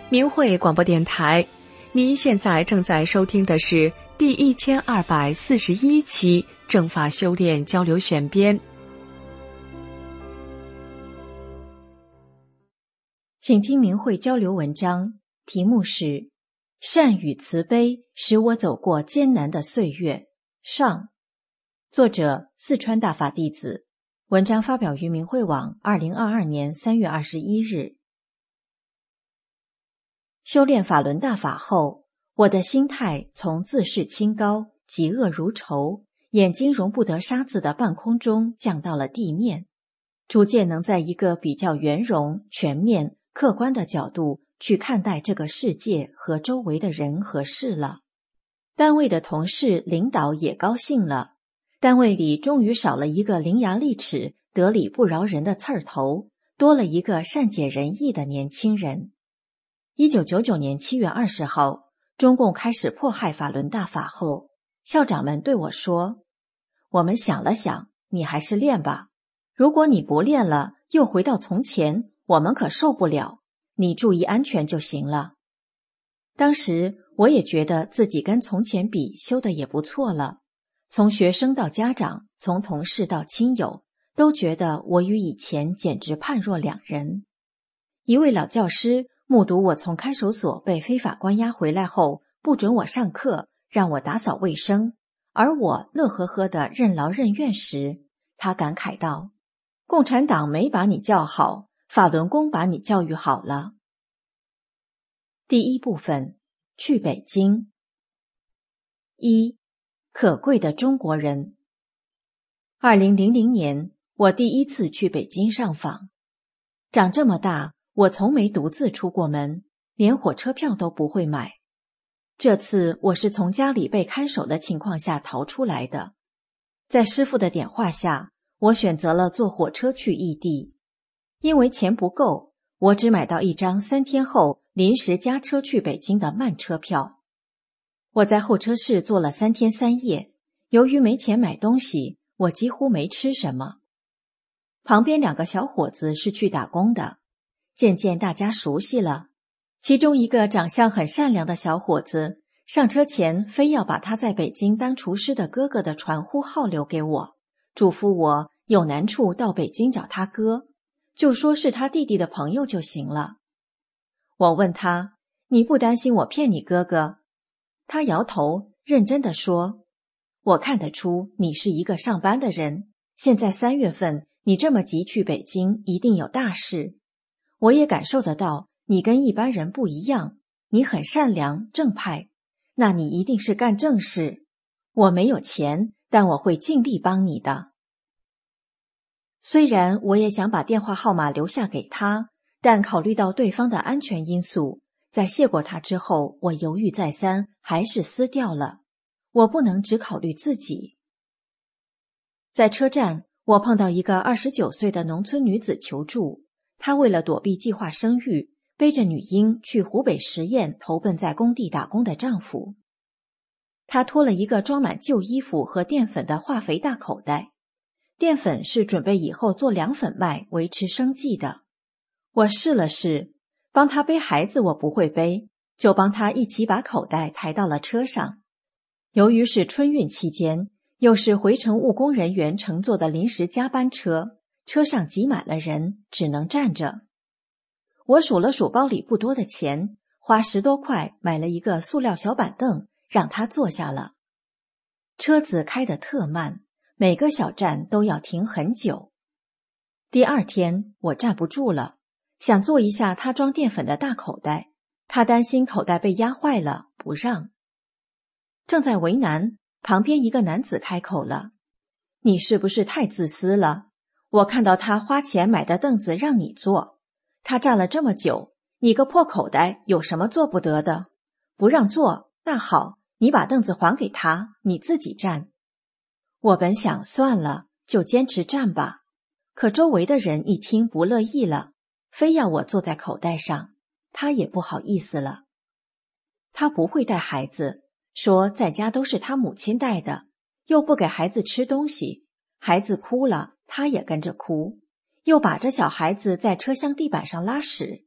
明慧广播电台，您现在正在收听的是第1241期正法修炼交流选编。 请听明慧交流文章，题目是善与慈悲使我走过艰难的岁月上，作者四川大法弟子，文章发表于明慧网2022年3月21日。修炼法轮大法后，我的心态从自视清高、嫉恶如仇、眼睛容不得沙子的半空中降到了地面，逐渐能在一个比较圆融、全面、客观的角度去看待这个世界和周围的人和事了。单位的同事、领导也高兴了，单位里终于少了一个伶牙俐齿、得理不饶人的刺儿头，多了一个善解人意的年轻人。1999年7月20号，中共开始迫害法轮大法后，校长们对我说，我们想了想，你还是练吧，如果你不练了，又回到从前，我们可受不了，你注意安全就行了。当时我也觉得自己跟从前比修得也不错了，从学生到家长，从同事到亲友，都觉得我与以前简直判若两人。一位老教师目睹我从看守所被非法关押回来后，不准我上课，让我打扫卫生，而我乐呵呵地任劳任怨时，他感慨道，共产党没把你教好，法轮功把你教育好了。第一部分，去北京。一，可贵的中国人。2000年，我第一次去北京上访。长这么大，我从没独自出过门，连火车票都不会买。这次我是从家里被看守的情况下逃出来的。在师父的点化下，我选择了坐火车去异地。因为钱不够，我只买到一张3天后临时加车去北京的慢车票。我在候车室坐了3天3夜，由于没钱买东西，我几乎没吃什么。旁边2个小伙子是去打工的，渐渐大家熟悉了。其中一个长相很善良的小伙子，上车前非要把他在北京当厨师的哥哥的传呼号留给我，嘱咐我有难处到北京找他哥，就说是他弟弟的朋友就行了。我问他，你不担心我骗你哥哥？他摇头，认真地说，我看得出你是一个上班的人，现在3月份，你这么急去北京，一定有大事。我也感受得到，你跟一般人不一样，你很善良正派，那你一定是干正事。我没有钱，但我会尽力帮你的。虽然我也想把电话号码留下给他，但考虑到对方的安全因素，在谢过他之后，我犹豫再三，还是撕掉了。我不能只考虑自己。在车站，我碰到一个29岁的农村女子求助，她为了躲避计划生育，背着女婴去湖北十堰投奔在工地打工的丈夫。她拖了一个装满旧衣服和淀粉的化肥大口袋，淀粉是准备以后做凉粉卖维持生计的。我试了试，帮她背孩子我不会背，就帮她一起把口袋抬到了车上。由于是春运期间，又是回程务工人员乘坐的临时加班车，车上挤满了人，只能站着。我数了数包里不多的钱，花10多块买了一个塑料小板凳，让他坐下了。车子开得特慢，每个小站都要停很久。第2天，我站不住了，想坐一下他装淀粉的大口袋，他担心口袋被压坏了，不让。正在为难，旁边一个男子开口了，你是不是太自私了？我看到他花钱买的凳子让你坐，他站了这么久，你个破口袋有什么做不得的？不让坐，那好，你把凳子还给他，你自己站。我本想算了，就坚持站吧，可周围的人一听不乐意了，非要我坐在口袋上，他也不好意思了。他不会带孩子，说在家都是他母亲带的，又不给孩子吃东西，孩子哭了，他也跟着哭，又把着小孩子在车厢地板上拉屎，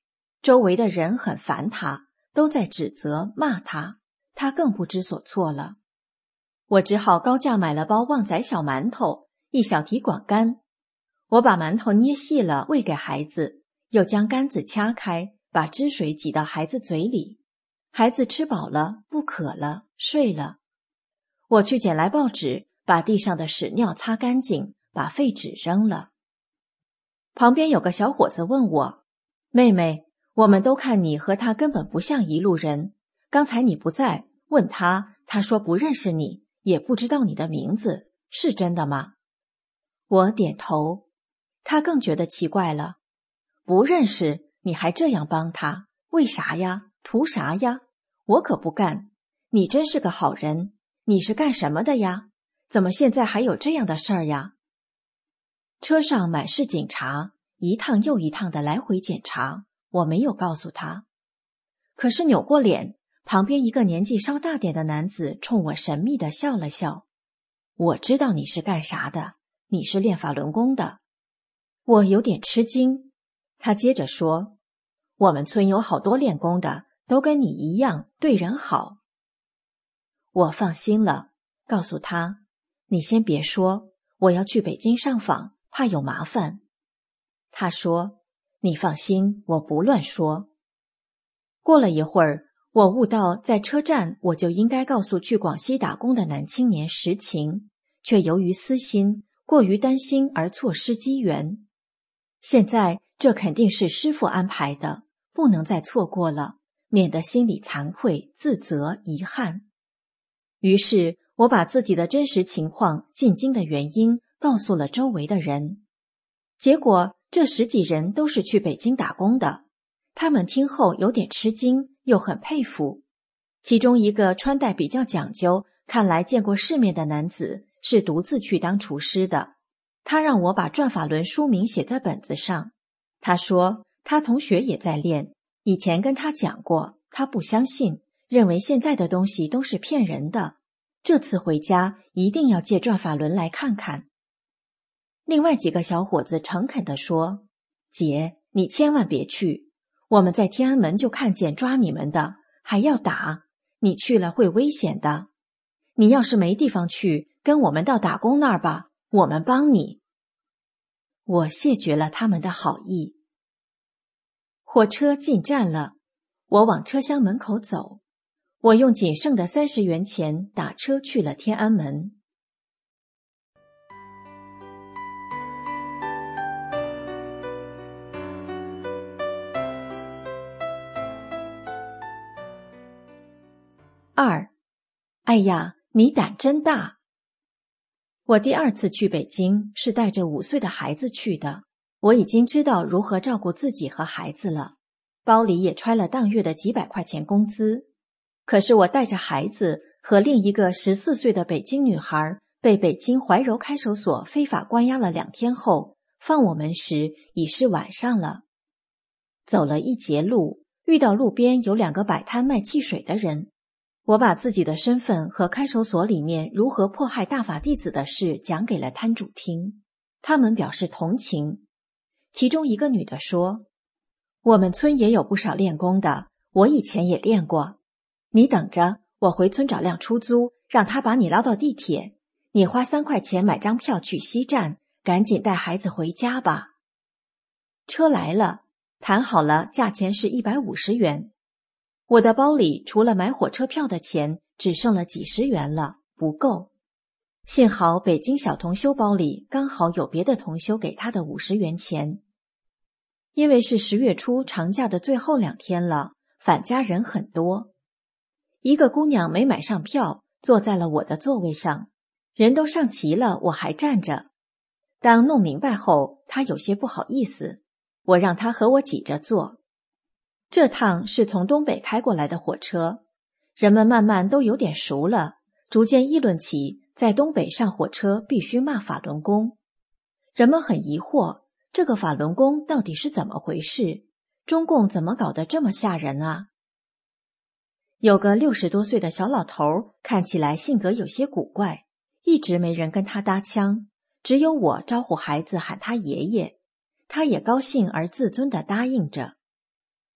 周围的人很烦他，都在指责骂他，他更不知所措了。我只好高价买了包旺仔小馒头，一小提管干。我把馒头捏细了喂给孩子，又将干子掐开，把汁水挤到孩子嘴里。孩子吃饱了，不渴了，睡了。我去捡来报纸，把地上的屎尿擦干净，把废纸扔了。旁边有个小伙子问我：妹妹，我们都看你和他根本不像一路人，刚才你不在，问他，他说不认识你，也不知道你的名字，是真的吗？我点头。他更觉得奇怪了，不认识你还这样帮他，为啥呀？图啥呀？我可不干。你真是个好人，你是干什么的呀？怎么现在还有这样的事儿呀？车上满是警察，一趟又一趟的来回检查，我没有告诉他。可是扭过脸，旁边一个年纪稍大点的男子冲我神秘地笑了笑。我知道你是干啥的，你是练法轮功的。我有点吃惊。他接着说，我们村有好多练功的，都跟你一样，对人好。我放心了，告诉他，你先别说，我要去北京上访，怕有麻烦。他说，你放心，我不乱说。过了一会儿，我悟到在车站我就应该告诉去广西打工的男青年实情，却由于私心，过于担心而错失机缘。现在这肯定是师父安排的，不能再错过了，免得心里惭愧、自责、遗憾。于是我把自己的真实情况、进京的原因告诉了周围的人。结果这10几人都是去北京打工的，他们听后有点吃惊，又很佩服。其中一个穿戴比较讲究，看来见过世面的男子是独自去当厨师的。他让我把转法轮书名写在本子上。他说他同学也在练，以前跟他讲过，他不相信，认为现在的东西都是骗人的。这次回家一定要借转法轮来看看。另外几个小伙子诚恳地说，姐，你千万别去，我们在天安门就看见抓你们的，还要打，你去了会危险的。你要是没地方去，跟我们到打工那儿吧，我们帮你。我谢绝了他们的好意。火车进站了，我往车厢门口走。我用仅剩的30元钱打车去了天安门。2. 哎呀，你胆真大。我第2次去北京是带着5岁的孩子去的，我已经知道如何照顾自己和孩子了，包里也揣了当月的几百块钱工资。可是我带着孩子和另一个14岁的北京女孩被北京怀柔看守所非法关押了2天后，放我们时已是晚上了。走了一截路，遇到路边有2个摆摊卖汽水的人。我把自己的身份和看守所里面如何迫害大法弟子的事讲给了摊主听，他们表示同情。其中一个女的说，我们村也有不少练功的，我以前也练过。你等着，我回村找辆出租，让他把你捞到地铁，你花3块钱买张票去西站，赶紧带孩子回家吧。车来了，谈好了，价钱是150元。我的包里除了买火车票的钱，只剩了几十元了，不够。幸好北京小同修包里刚好有别的同修给他的50元钱。因为是10月初长假的最后2天了，返家人很多。一个姑娘没买上票，坐在了我的座位上，人都上齐了，我还站着。当弄明白后，她有些不好意思，我让她和我挤着坐。这趟是从东北开过来的火车，人们慢慢都有点熟了，逐渐议论起在东北上火车必须骂法轮功。人们很疑惑，这个法轮功到底是怎么回事？中共怎么搞得这么吓人啊？有个60多岁的小老头，看起来性格有些古怪，一直没人跟他搭腔，只有我招呼孩子喊他爷爷，他也高兴而自尊地答应着。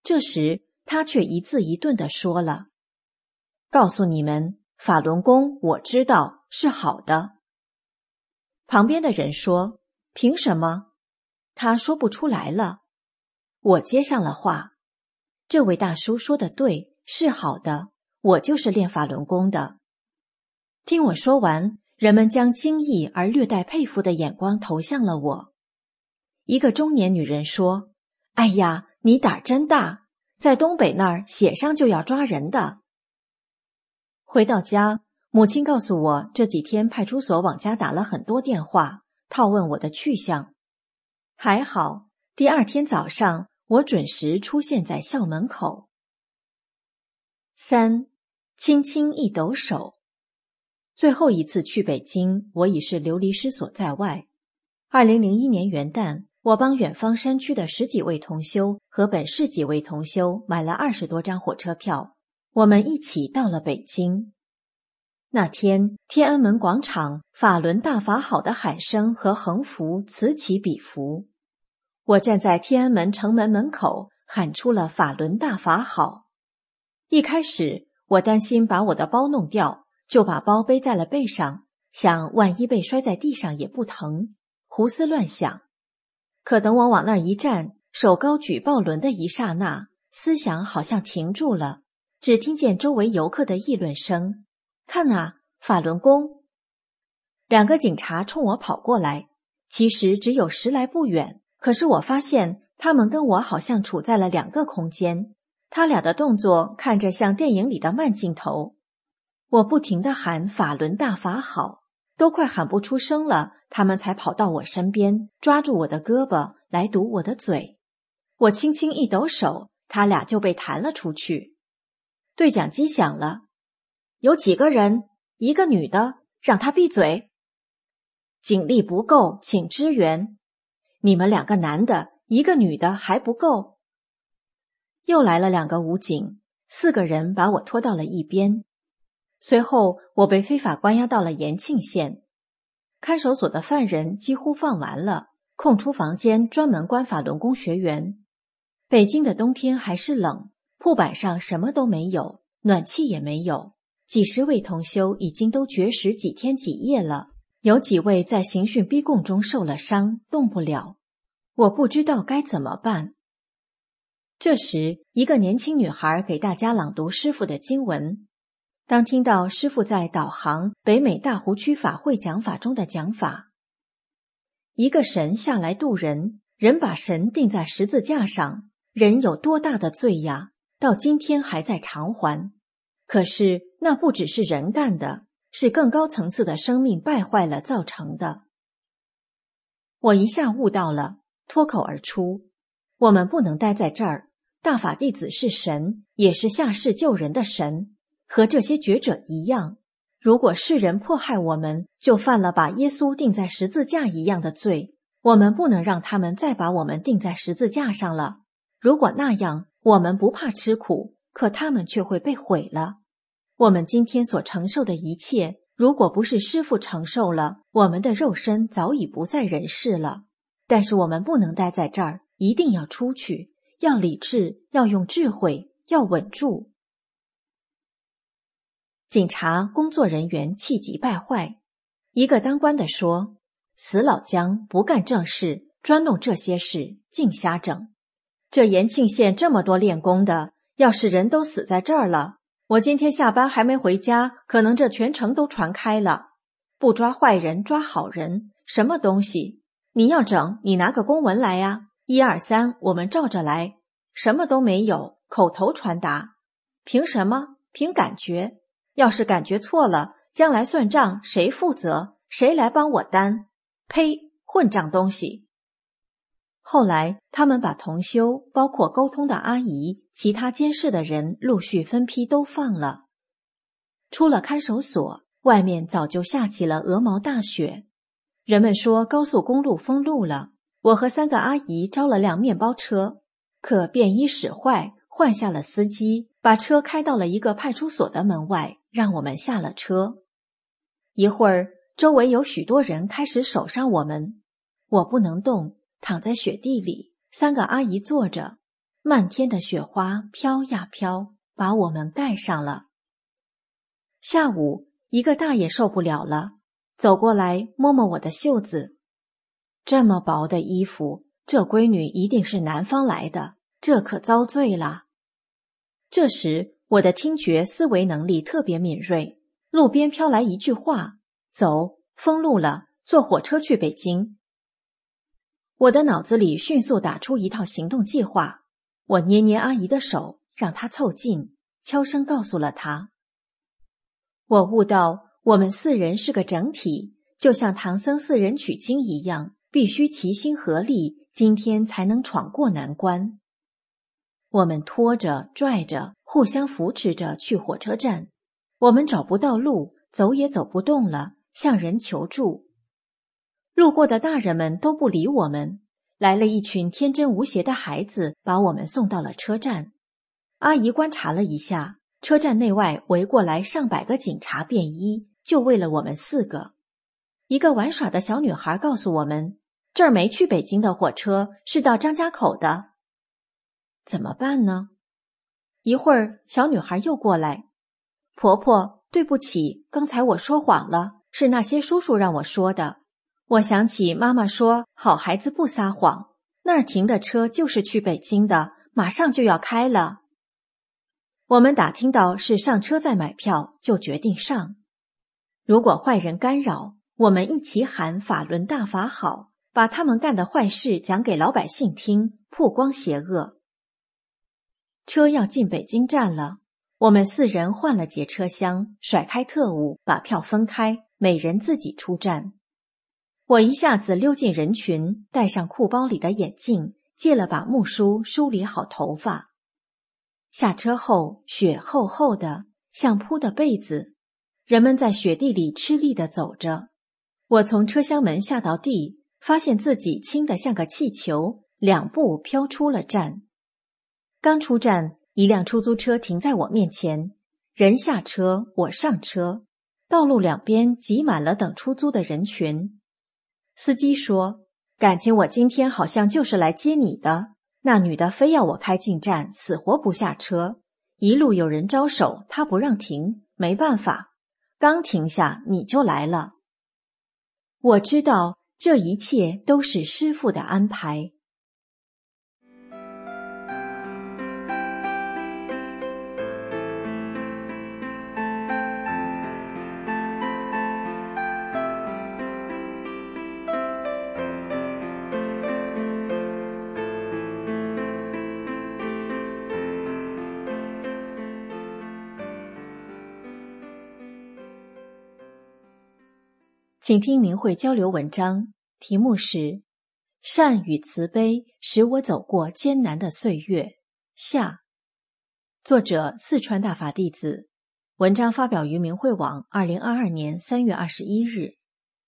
这时他却一字一顿地说了：告诉你们，法轮功我知道是好的。旁边的人说：凭什么？他说不出来了。我接上了话：这位大叔说的对，是好的，我就是练法轮功的。听我说完，人们将惊异而略带佩服的眼光投向了我。一个中年女人说：哎呀，你胆真大，在东北那儿写上就要抓人的。回到家，母亲告诉我，这几天派出所往家打了很多电话，套问我的去向。还好，第二天早上我准时出现在校门口。3. 轻轻一抖手。最后一次去北京，我已是流离失所在外。2001年元旦，我帮远方山区的10几位同修和本市几位同修买了20多张火车票，我们一起到了北京。那天，天安门广场法轮大法好的喊声和横幅此起彼伏。我站在天安门城门门口，喊出了法轮大法好。一开始，我担心把我的包弄掉，就把包背在了背上，想万一被摔在地上也不疼，胡思乱想。可等我往那儿一站，手高举抱轮的一刹那，思想好像停住了，只听见周围游客的议论声：看啊，法轮功！2个警察冲我跑过来，其实只有10来步远，可是我发现他们跟我好像处在了2个空间，他俩的动作看着像电影里的慢镜头。我不停地喊法轮大法好，都快喊不出声了，他们才跑到我身边，抓住我的胳膊来堵我的嘴。我轻轻一抖手，他俩就被弹了出去。对讲机响了：有几个人？1个女的，让她闭嘴。警力不够，请支援。你们2个男的，1个女的还不够。又来了2个武警，4个人把我拖到了一边。随后我被非法关押到了延庆县。看守所的犯人几乎放完了，空出房间专门关法轮功学员。北京的冬天还是冷，铺板上什么都没有，暖气也没有。几十位同修已经都绝食几天几夜了，有几位在刑讯逼供中受了伤，动不了。我不知道该怎么办。这时，一个年轻女孩给大家朗读师父的经文。当听到师父在导航北美大湖区法会讲法中的讲法，一个神下来渡人，人把神钉在十字架上，人有多大的罪呀，到今天还在偿还。可是那不只是人干的，是更高层次的生命败坏了造成的。我一下悟到了，脱口而出：我们不能待在这儿，大法弟子是神，也是下世救人的神，和这些觉者一样。如果世人迫害我们，就犯了把耶稣钉在十字架一样的罪，我们不能让他们再把我们钉在十字架上了。如果那样，我们不怕吃苦，可他们却会被毁了。我们今天所承受的一切，如果不是师父承受了，我们的肉身早已不在人世了。但是我们不能待在这儿，一定要出去，要理智，要用智慧，要稳住。警察工作人员气急败坏，一个当官的说：死老姜不干正事，专弄这些事，净瞎整。这延庆县这么多练功的，要是人都死在这儿了，我今天下班还没回家，可能这全城都传开了。不抓坏人，抓好人，什么东西？你要整，你拿个公文来呀，1、2、3，我们照着来。什么都没有，口头传达。凭什么？凭感觉。要是感觉错了，将来算账谁负责？谁来帮我担？呸！混账东西！后来他们把同修，包括沟通的阿姨，其他监视的人陆续分批都放了。出了看守所，外面早就下起了鹅毛大雪。人们说高速公路封路了，我和3个阿姨招了辆面包车，可便衣使坏，换下了司机，把车开到了一个派出所的门外，让我们下了车。一会儿，周围有许多人开始守上我们，我不能动，躺在雪地里，3个阿姨坐着， 漫天的雪花飘呀飘，把我们盖上了。下午，一个大爷受不了了，走过来摸摸我的袖子。这么薄的衣服，这闺女一定是南方来的，这可遭罪了。这时，我的听觉思维能力特别敏锐，路边飘来一句话：走，封路了，坐火车去北京。我的脑子里迅速打出一套行动计划，我捏捏阿姨的手，让她凑近，悄声告诉了她。我悟到，我们四人是个整体，就像唐僧四人取经一样，必须齐心合力，今天才能闯过难关。我们拖着拽着，互相扶持着去火车站。我们找不到路，走也走不动了，向人求助。路过的大人们都不理我们，来了一群天真无邪的孩子，把我们送到了车站。阿姨观察了一下，车站内外围过来上百个警察便衣，就为了我们四个。一个玩耍的小女孩告诉我们，这儿没去北京的火车，是到张家口的。怎么办呢？一会儿，小女孩又过来，婆婆，对不起，刚才我说谎了，是那些叔叔让我说的。我想起妈妈说，好孩子不撒谎，那儿停的车就是去北京的，马上就要开了。我们打听到是上车再买票，就决定上。如果坏人干扰，我们一起喊法轮大法好，把他们干的坏事讲给老百姓听，曝光邪恶。车要进北京站了，我们四人换了节车厢，甩开特务，把票分开，每人自己出站。我一下子溜进人群，戴上裤包里的眼镜，借了把木梳梳理好头发。下车后，雪厚厚的，像铺的被子，人们在雪地里吃力地走着。我从车厢门下到地，发现自己轻得像个气球，2步飘出了站。刚出站，一辆出租车停在我面前，人下车，我上车，道路两边挤满了等出租的人群。司机说，感情我今天好像就是来接你的，那女的非要我开进站，死活不下车，一路有人招手，她不让停，没办法，刚停下你就来了。我知道这一切都是师父的安排。请听明慧交流文章，题目是善与慈悲使我走过艰难的岁月下，作者四川大法弟子，文章发表于明慧网2022年3月21日。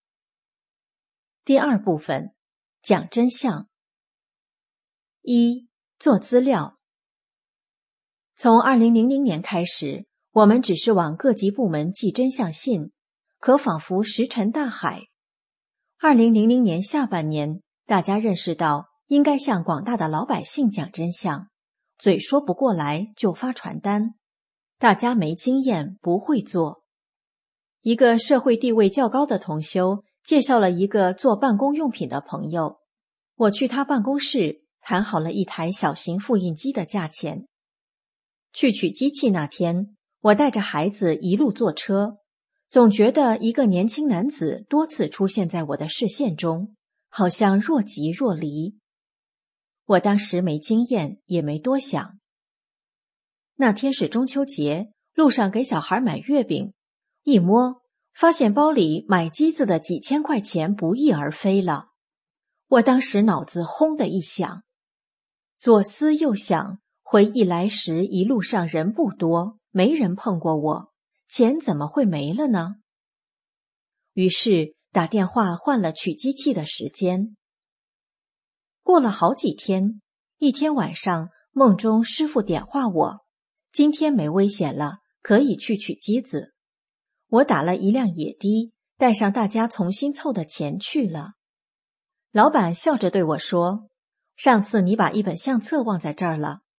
第二部分，讲真相。1. 做资料。从2000年开始，我们只是往各级部门寄真相信，可仿佛石沉大海。2000年下半年，大家认识到应该向广大的老百姓讲真相，嘴说不过来就发传单，大家没经验，不会做。一个社会地位较高的同修介绍了一个做办公用品的朋友，我去他办公室谈好了一台小型复印机的价钱。去取机器那天，我带着孩子一路坐车，总觉得一个年轻男子多次出现在我的视线中，好像若即若离。我当时没经验，也没多想。那天是中秋节，路上给小孩买月饼，一摸，发现包里买机子的几千块钱不翼而飞了。我当时脑子轰的一响，左思右想，回忆来时一路上人不多，没人碰过我，钱怎么会没了呢？于是打电话换了取机器的时间。过了好几天，一天晚上梦中师父点化我，今天没危险了，可以去取机子。我打了一辆野的，带上大家重新凑的钱去了。老板笑着对我说，上次你把一本相册忘在这儿了，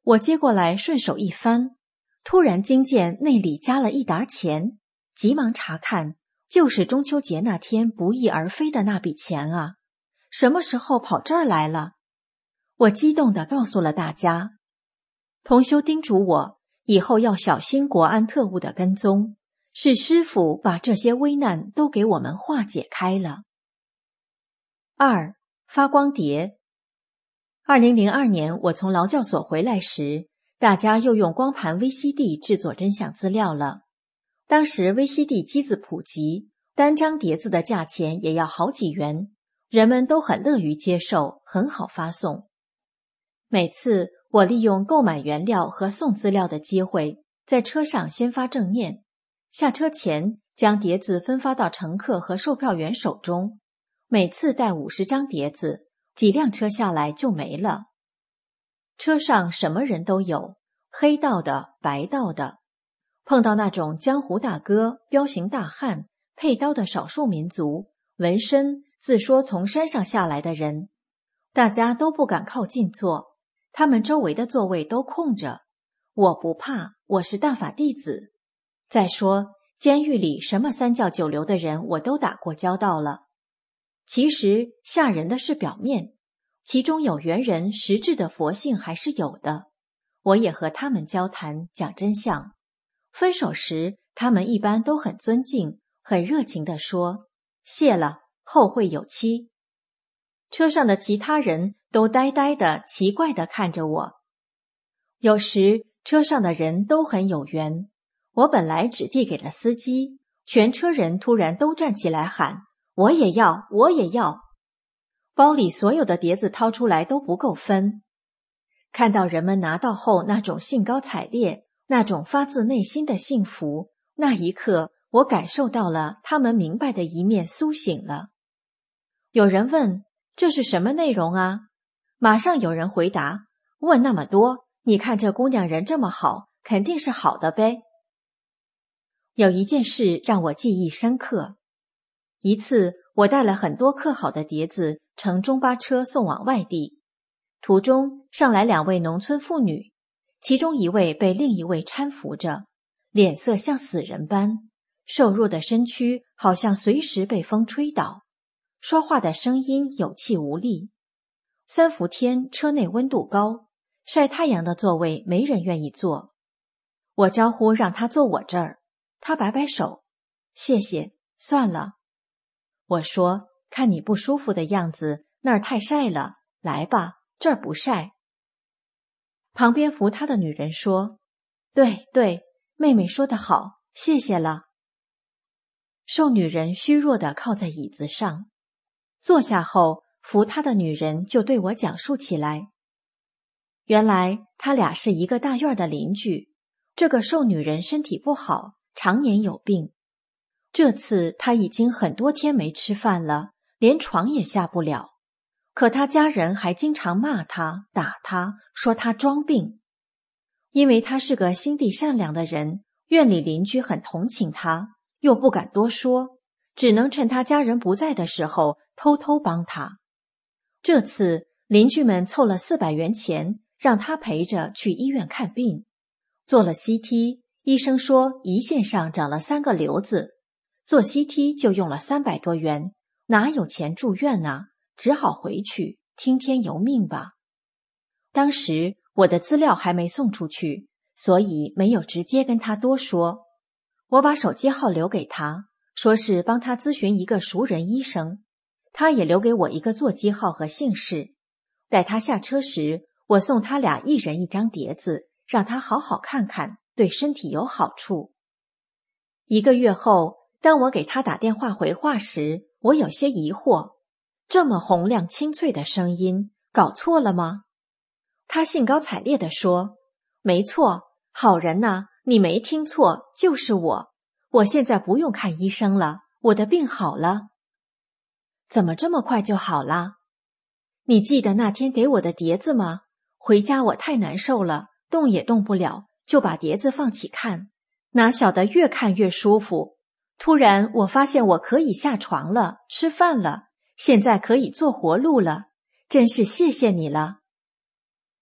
我接过来顺手一翻，突然惊见内里加了一沓钱，急忙查看，就是中秋节那天不翼而飞的那笔钱啊！什么时候跑这儿来了？我激动地告诉了大家。同修叮嘱我，以后要小心国安特务的跟踪，是师父把这些危难都给我们化解开了。2. 发光碟。2002年我从劳教所回来时，大家又用光盘 VCD 制作真相资料了。当时 VCD 机子普及，单张碟子的价钱也要好几元，人们都很乐于接受，很好发送。每次我利用购买原料和送资料的机会，在车上先发正念，下车前将碟子分发到乘客和售票员手中，每次带50张碟子，几辆车下来就没了。车上什么人都有，黑道的、白道的，碰到那种江湖大哥、彪形大汉、配刀的少数民族、纹身自说从山上下来的人，大家都不敢靠近坐，他们周围的座位都空着。我不怕，我是大法弟子。再说，监狱里什么三教九流的人我都打过交道了。其实吓人的是表面，其中有缘人实质的佛性还是有的。我也和他们交谈，讲真相。分手时，他们一般都很尊敬，很热情地说：“谢了，后会有期。”车上的其他人都呆呆的、奇怪地看着我。有时车上的人都很有缘，我本来只递给了司机，全车人突然都站起来喊：“我也要，我也要！”包里所有的碟子掏出来都不够分。看到人们拿到后那种兴高采烈，那种发自内心的幸福，那一刻我感受到了他们明白的一面苏醒了。有人问：“这是什么内容啊？”马上有人回答：“问那么多，你看这姑娘人这么好，肯定是好的呗。”有一件事让我记忆深刻。一次我带了很多刻好的碟子乘中巴车送往外地，途中上来2位农村妇女，其中一位被另一位搀扶着，脸色像死人般，瘦弱的身躯好像随时被风吹倒，说话的声音有气无力。3伏天车内温度高，晒太阳的座位没人愿意坐。我招呼让他坐我这儿，他摆摆手：“谢谢，算了。”我说：“看你不舒服的样子，那儿太晒了，来吧，这儿不晒。”旁边扶他的女人说：“对对，妹妹说得好，谢谢了。”瘦女人虚弱地靠在椅子上，坐下后，扶她的女人就对我讲述起来。原来他俩是一个大院的邻居，这个瘦女人身体不好，常年有病。这次她已经很多天没吃饭了，连床也下不了。可她家人还经常骂她、打她，说她装病。因为她是个心地善良的人，院里邻居很同情她，又不敢多说，只能趁她家人不在的时候偷偷帮她。这次邻居们凑了400元钱，让她陪着去医院看病。做了 CT， 医生说胰腺上长了3个瘤子，做 CT 就用了300多元，哪有钱住院啊？只好回去，听天由命吧。当时我的资料还没送出去，所以没有直接跟他多说。我把手机号留给他，说是帮他咨询一个熟人医生，他也留给我一个座机号和姓氏。待他下车时，我送他俩一人1张碟子，让他好好看看，对身体有好处。1个月后，当我给他打电话回话时，我有些疑惑，这么洪亮清脆的声音，搞错了吗？他兴高采烈地说：“没错，好人呐，你没听错，就是我。我现在不用看医生了，我的病好了。”怎么这么快就好啦？你记得那天给我的碟子吗？回家我太难受了，动也动不了，就把碟子放起看，哪晓得越看越舒服。突然我发现我可以下床了，吃饭了，现在可以做活路了，真是谢谢你了。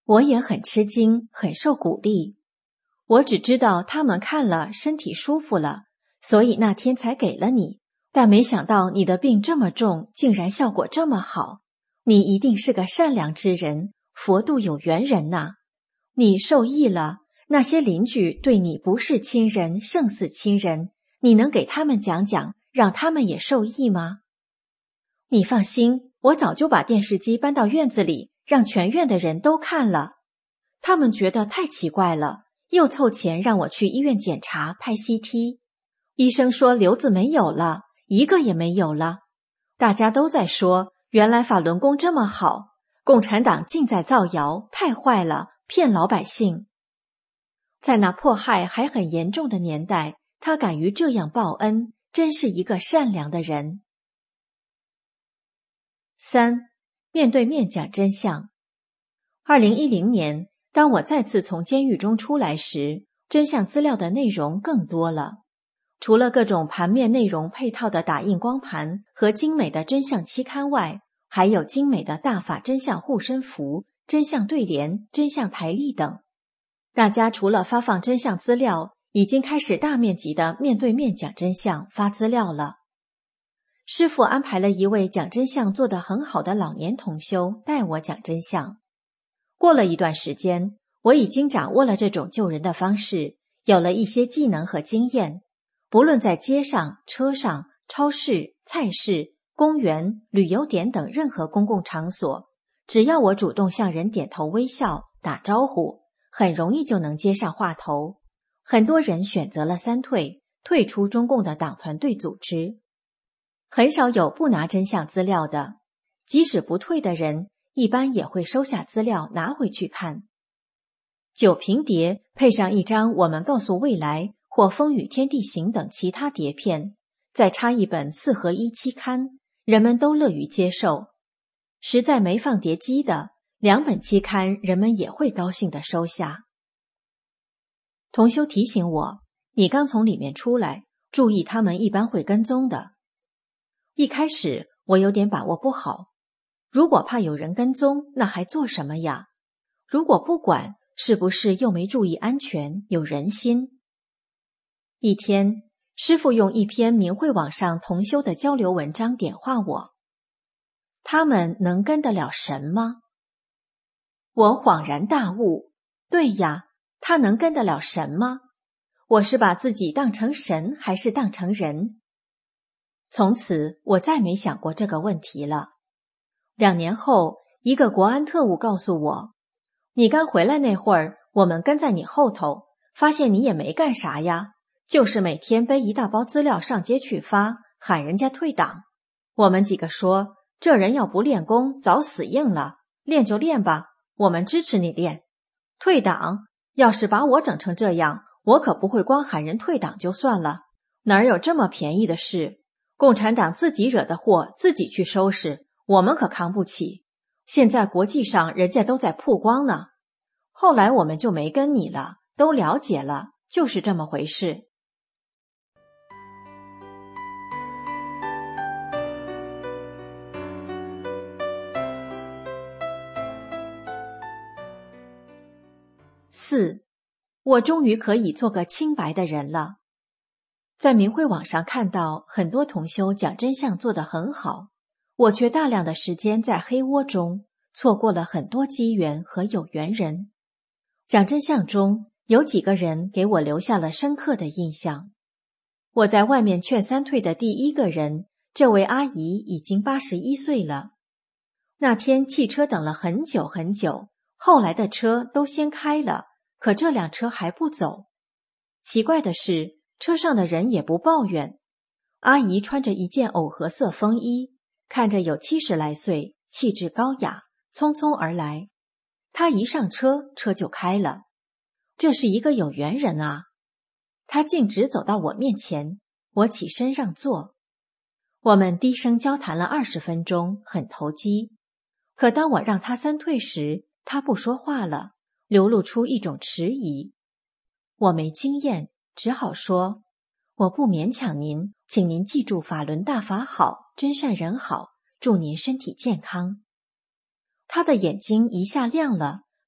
我也很吃惊，很受鼓励。我只知道他们看了身体舒服了，所以那天才给了你，但没想到你的病这么重，竟然效果这么好。你一定是个善良之人，佛度有缘人呐。你受益了，那些邻居对你不是亲人胜似亲人，你能给他们讲讲，让他们也受益吗？你放心，我早就把电视机搬到院子里，让全院的人都看了。他们觉得太奇怪了，又凑钱让我去医院检查拍 CT。医生说瘤子没有了，一个也没有了。大家都在说，原来法轮功这么好，共产党尽在造谣，太坏了，骗老百姓。在那迫害还很严重的年代，他敢于这样报恩，真是一个善良的人。3. 面对面讲真相。2010年，当我再次从监狱中出来时，真相资料的内容更多了。除了各种盘面内容配套的打印光盘和精美的真相期刊外，还有精美的大法真相护身符、真相对联、真相台历等。大家除了发放真相资料，已经开始大面积的面对面讲真相、发资料了。师父安排了一位讲真相做得很好的老年同修带我讲真相。过了一段时间，我已经掌握了这种救人的方式，有了一些技能和经验。不论在街上、车上、超市、菜市、公园、旅游点等任何公共场所，只要我主动向人点头微笑、打招呼，很容易就能接上话头。很多人选择了三退，退出中共的党团队组织。很少有不拿真相资料的，即使不退的人，一般也会收下资料拿回去看。酒瓶碟配上一张我们告诉未来或风雨天地行等其他碟片，再插一本4合1期刊，人们都乐于接受。实在没放碟机的，2本期刊人们也会高兴地收下。同修提醒我，你刚从里面出来，注意他们一般会跟踪的。一开始我有点把握不好，如果怕有人跟踪，那还做什么呀？如果不管，是不是又没注意安全，有人心？一天，师父用一篇明慧网上同修的交流文章点化我。他们能跟得了神吗？我恍然大悟，对呀，他能跟得了神吗？我是把自己当成神，还是当成人？从此我再没想过这个问题了。2年后，一个国安特务告诉我，你刚回来那会儿，我们跟在你后头，发现你也没干啥呀，就是每天背一大包资料上街去发，喊人家退党。我们几个说，这人要不练功，早死硬了，练就练吧，我们支持你练。退党，要是把我整成这样，我可不会光喊人退党就算了，哪有这么便宜的事？共产党自己惹的祸，自己去收拾，我们可扛不起。现在国际上人家都在曝光呢。后来我们就没跟你了，都了解了，就是这么回事。4. 我终于可以做个清白的人了。在明慧网上看到很多同修讲真相做得很好，我却大量的时间在黑窝中，错过了很多机缘和有缘人。讲真相中有几个人给我留下了深刻的印象。我在外面劝三退的第一个人，这位阿姨已经81岁了。那天汽车等了很久很久，后来的车都先开了，可这辆车还不走。奇怪的是，车上的人也不抱怨。阿姨穿着一件藕荷色风衣，看着有70来岁，气质高雅，匆匆而来。她一上车，车就开了。这是一个有缘人啊。她径直走到我面前，我起身让座。我们低声交谈了20分钟，很投机。可当我让她三退时，她不说话了，流露出一种迟疑。我没经验，只好说，我不勉强您，请您记住法轮大法好，真善人好，祝您身体健康。他的眼睛一下亮了，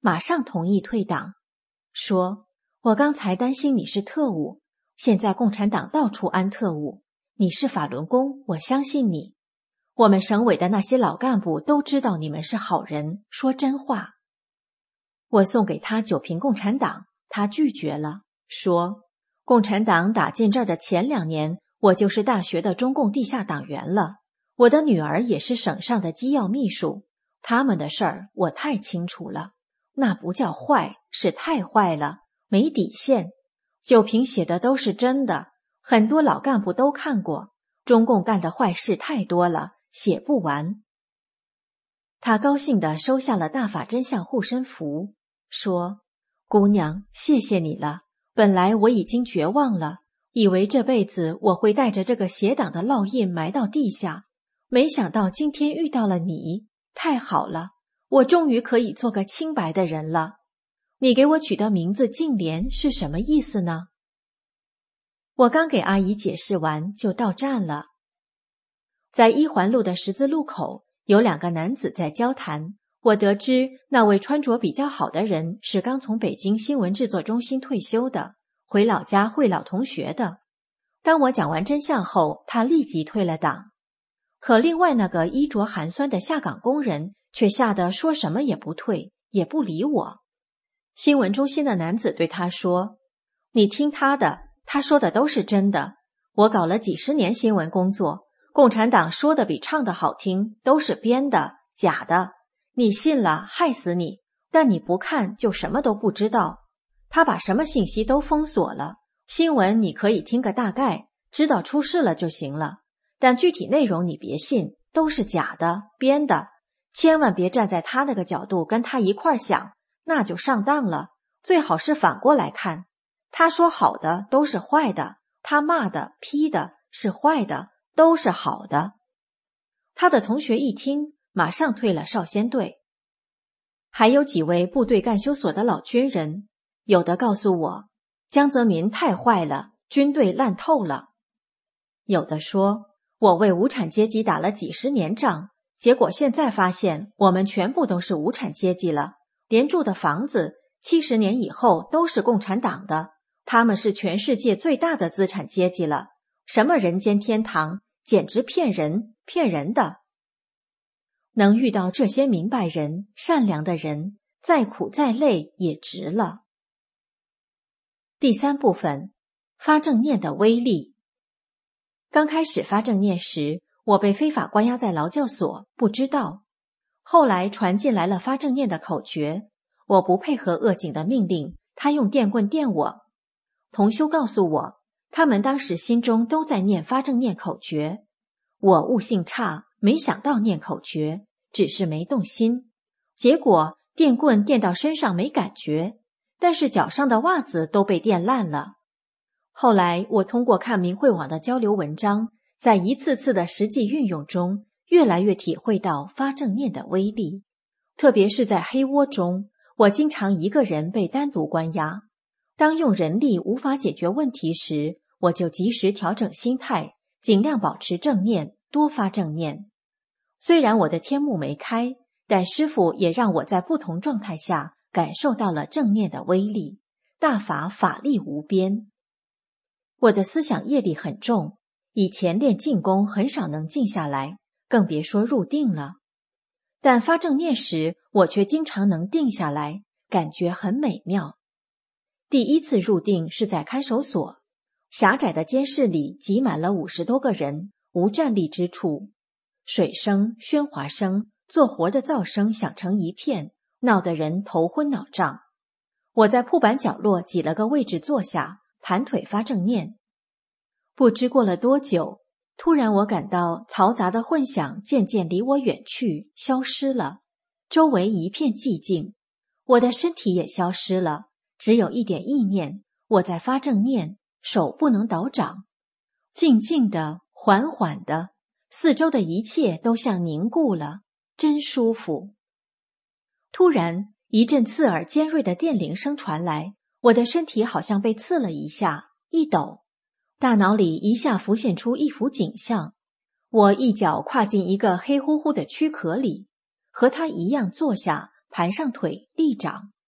马上同意退党，说：“我刚才担心你是特务，现在共产党到处安特务，你是法轮功，我相信你。我们省委的那些老干部都知道你们是好人，说真话。”我送给他9瓶共产党，他拒绝了，说：“共产党打进这儿的前2年，我就是大学的中共地下党员了，我的女儿也是省上的机要秘书，他们的事儿我太清楚了，那不叫坏，是太坏了，没底线。9瓶写的都是真的，很多老干部都看过，中共干的坏事太多了，写不完。”他高兴地收下了大法真相护身符，说：“姑娘，谢谢你了，本来我已经绝望了，以为这辈子我会带着这个邪党的烙印埋到地下，没想到今天遇到了你，太好了，我终于可以做个清白的人了。你给我取的名字净莲是什么意思呢？”我刚给阿姨解释完就到站了。在1环路的十字路口，有2个男子在交谈，我得知那位穿着比较好的人是刚从北京新闻制作中心退休的，回老家会老同学的。当我讲完真相后，他立即退了党。可另外那个衣着寒酸的下岗工人却吓得说什么也不退，也不理我。新闻中心的男子对他说：“你听他的，他说的都是真的。我搞了几10年新闻工作，共产党说的比唱的好听，都是编的，假的。你信了，害死你！但你不看，就什么都不知道。他把什么信息都封锁了，新闻你可以听个大概，知道出事了就行了。但具体内容你别信，都是假的，编的。千万别站在他那个角度跟他一块儿想，那就上当了。最好是反过来看，他说好的都是坏的，他骂的批的是坏的，都是好的。”他的同学一听，马上退了少先队。还有几位部队干休所的老军人，有的告诉我，江泽民太坏了，军队烂透了。有的说，我为无产阶级打了几10年仗，结果现在发现我们全部都是无产阶级了，连住的房子70年以后都是共产党的，他们是全世界最大的资产阶级了，什么人间天堂，简直骗人，骗人的。能遇到这些明白人、善良的人，再苦再累也值了。第3部分，发正念的威力。刚开始发正念时，我被非法关押在劳教所，不知道。后来传进来了发正念的口诀，我不配合恶警的命令，他用电棍电我。同修告诉我，他们当时心中都在念发正念口诀。我悟性差，没想到念口诀，只是没动心。结果电棍电到身上没感觉，但是脚上的袜子都被电烂了。后来我通过看明慧网的交流文章，在一次次的实际运用中，越来越体会到发正念的威力。特别是在黑窝中，我经常一个人被单独关押。当用人力无法解决问题时，我就及时调整心态，尽量保持正念，多发正念。虽然我的天幕没开，但师父也让我在不同状态下感受到了正念的威力，大法法力无边。我的思想业力很重，以前练静功很少能静下来，更别说入定了。但发正念时，我却经常能定下来，感觉很美妙。第1次入定是在看守所，狭窄的监室里挤满了50多个人，无站立之处，水声、喧哗声、做活的噪声响成一片，闹得人头昏脑胀。我在铺板角落挤了个位置坐下，盘腿发正念。不知过了多久，突然我感到嘈杂的混响渐渐离我远去，消失了，周围一片寂静，我的身体也消失了，只有一点意念，我在发正念，手不能倒掌，静静的，缓缓的，四周的一切都像凝固了，真舒服。突然，一阵刺耳尖锐的电铃声传来，我的身体好像被刺了一下，一抖，大脑里一下浮现出一幅景象，我一脚跨进一个黑乎乎的躯壳里，和他一样坐下，盘上腿立掌，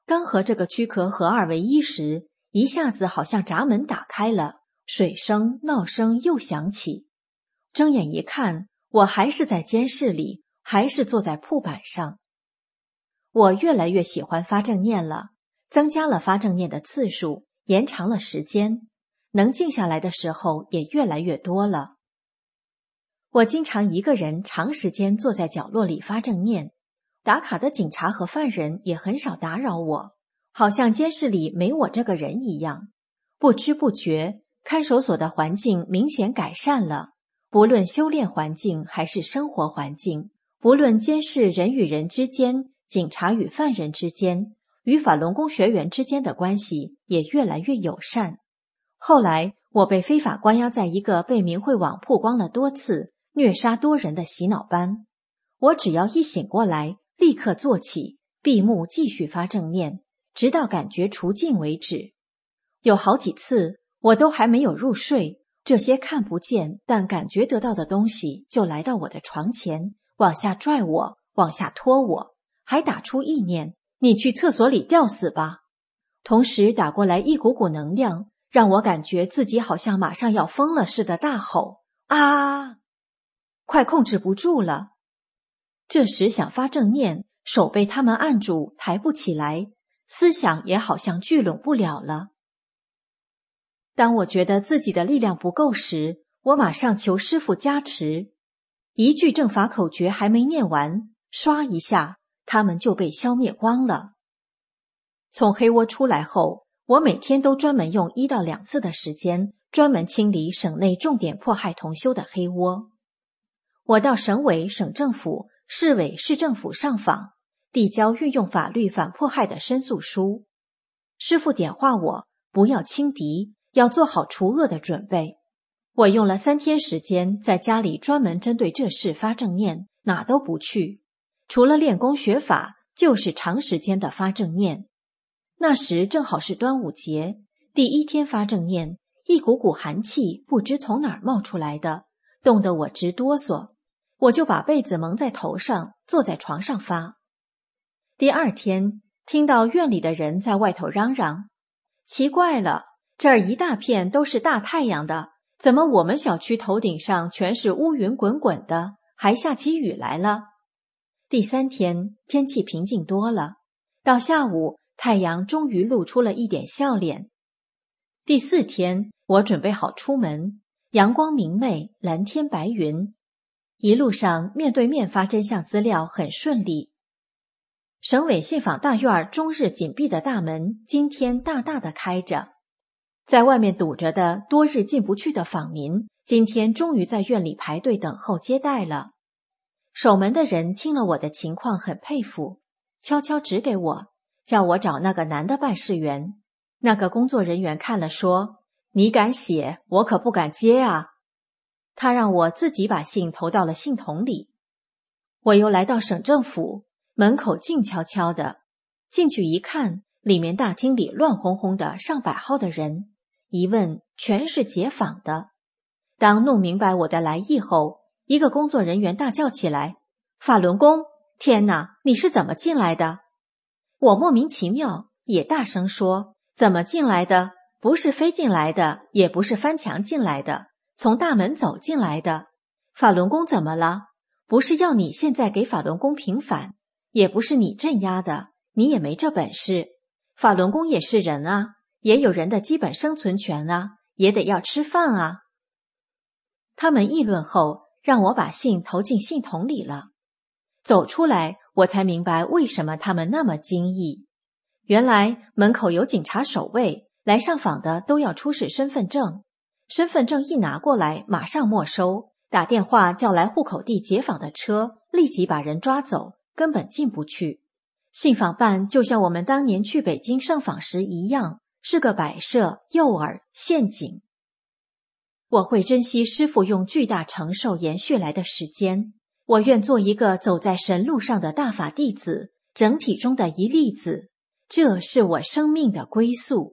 刚和这个躯壳合二为一时，一下子好像闸门打开了，水声、闹声又响起。睁眼一看，我还是在监室里，还是坐在铺板上。我越来越喜欢发正念了，增加了发正念的次数，延长了时间，能静下来的时候也越来越多了。我经常一个人长时间坐在角落里发正念，打卡的警察和犯人也很少打扰我，好像监室里没我这个人一样。不知不觉，看守所的环境明显改善了，不论修炼环境还是生活环境，不论监视人与人之间，警察与犯人之间，与法轮功学员之间的关系也越来越友善。后来我被非法关押在一个被明慧网曝光了多次、虐杀多人的洗脑班，我只要一醒过来，立刻坐起，闭目继续发正念，直到感觉除尽为止。有好几次我都还没有入睡，这些看不见但感觉得到的东西就来到我的床前，往下拽我，往下拖我，还打出意念：你去厕所里吊死吧。同时打过来一股股能量，让我感觉自己好像马上要疯了似的，大吼：啊！快控制不住了。这时想发正念，手被他们按住，抬不起来，思想也好像聚拢不了了。当我觉得自己的力量不够时，我马上求师父加持。一句正法口诀还没念完，唰一下，他们就被消灭光了。从黑窝出来后，我每天都专门用1到2次的时间，专门清理省内重点迫害同修的黑窝。我到省委、省政府、市委、市政府上访，递交运用法律反迫害的申诉书。师父点化我，不要轻敌，要做好除恶的准备。我用了3天时间，在家里专门针对这事发正念，哪都不去，除了练功学法，就是长时间的发正念。那时正好是端午节，第1天发正念，一股股寒气不知从哪儿冒出来的，冻得我直哆嗦，我就把被子蒙在头上，坐在床上发。第2天，听到院里的人在外头嚷嚷：奇怪了，这儿一大片都是大太阳的，怎么我们小区头顶上全是乌云滚滚的，还下起雨来了？第3天，天气平静多了，到下午太阳终于露出了一点笑脸。第4天，我准备好出门，阳光明媚，蓝天白云，一路上面对面发真相资料很顺利。省委信访大院终日紧闭的大门今天大大的开着，在外面堵着的多日进不去的访民，今天终于在院里排队等候接待了。守门的人听了我的情况很佩服，悄悄指给我，叫我找那个男的办事员。那个工作人员看了说：你敢写，我可不敢接啊。他让我自己把信投到了信筒里。我又来到省政府，门口静悄悄的，进去一看，里面大厅里乱哄哄的上百号的人，一问全是解访的。当弄明白我的来意后，一个工作人员大叫起来：法轮功！天哪，你是怎么进来的？我莫名其妙，也大声说：怎么进来的？不是飞进来的，也不是翻墙进来的，从大门走进来的。法轮功怎么了？不是要你现在给法轮功平反，也不是你镇压的，你也没这本事。法轮功也是人啊，也有人的基本生存权啊，也得要吃饭啊。他们议论后，让我把信投进信筒里了。走出来，我才明白为什么他们那么惊异。原来门口有警察守卫，来上访的都要出示身份证，身份证一拿过来马上没收，打电话叫来户口地解访的车，立即把人抓走，根本进不去。信访办就像我们当年去北京上访时一样，是个摆设、诱饵、陷阱。我会珍惜师父用巨大承受延续来的时间，我愿做一个走在神路上的大法弟子，整体中的一粒子，这是我生命的归宿。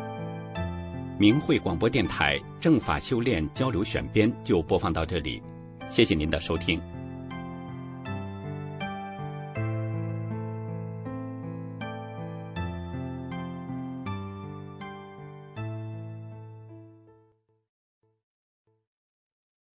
明慧广播电台正法修炼交流选编就播放到这里， 谢谢您的收听。